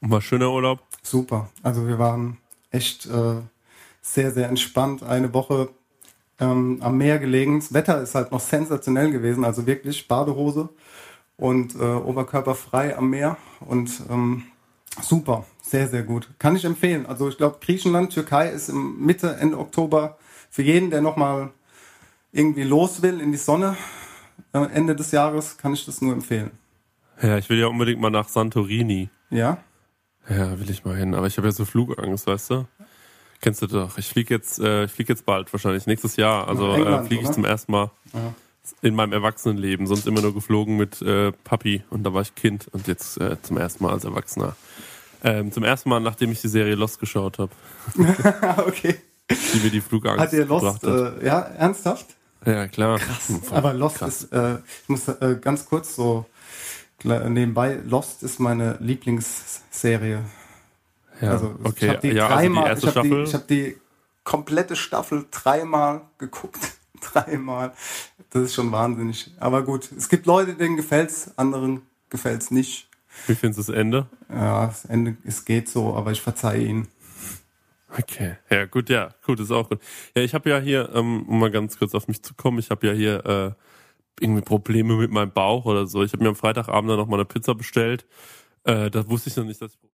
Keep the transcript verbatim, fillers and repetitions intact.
War schöner Urlaub? Super. Also wir waren echt äh, sehr, sehr entspannt. Eine Woche ähm, am Meer gelegen. Das Wetter ist halt noch sensationell gewesen. Also wirklich Badehose und äh, Oberkörper frei am Meer. Und ähm, super. Sehr, sehr gut. Kann ich empfehlen. Also ich glaube, Griechenland, Türkei ist im Mitte, Ende Oktober für jeden, der nochmal irgendwie los will in die Sonne. Äh, Ende des Jahres kann ich das nur empfehlen. Ja, ich will ja unbedingt mal nach Santorini. Ja? Ja, will ich mal hin. Aber ich habe ja so Flugangst, weißt du? Kennst du doch. Ich fliege jetzt, äh, ich flieg jetzt bald wahrscheinlich, nächstes Jahr. Also Nach England, äh, fliege ich oder? zum ersten Mal Ja. in meinem Erwachsenenleben. Sonst immer nur geflogen mit äh, Papi und da war ich Kind und jetzt äh, zum ersten Mal als Erwachsener. Ähm, zum ersten Mal, nachdem ich die Serie Lost geschaut habe, Okay. die mir die Flugangst Hat ihr gebracht Lost, hat. äh, ja, ernsthaft? Ja, klar. Hm, voll Aber Lost krass. ist, äh, ich muss äh, ganz kurz so kle- nebenbei, Lost ist meine Lieblingsserie. Ja, Also ich okay. habe die Ja, also die dreimal, erste ich habe die, Staffel. ich habe die komplette Staffel dreimal geguckt. Dreimal. Das ist schon wahnsinnig. Aber gut, es gibt Leute, denen gefällt's, anderen gefällt's nicht. Wie findest du das Ende? Ja, das Ende, es geht so, aber ich verzeihe ihnen. Okay, ja gut, ja, gut, ist auch gut. Ja, ich habe ja hier, ähm, um mal ganz kurz auf mich zu kommen, ich habe ja hier äh, irgendwie Probleme mit meinem Bauch oder so. Ich habe mir am Freitagabend dann noch mal eine Pizza bestellt. Äh, da wusste ich noch nicht, dass ich